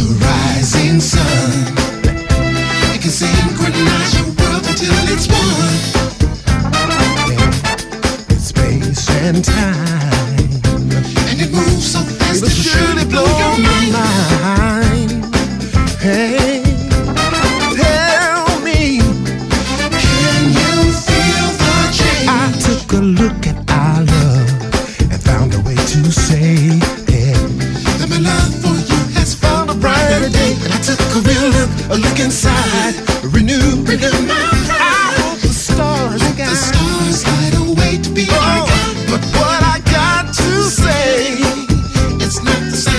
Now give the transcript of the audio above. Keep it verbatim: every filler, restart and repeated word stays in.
rising sun. You can synchronize your world until it's one. In space and time, and it moves so fast to surely blow your mind. Hey, tell me, can you feel the change? I took a look at our love and found a way to say, hey, that my love for you has found a brighter day. I took a real look, a look inside.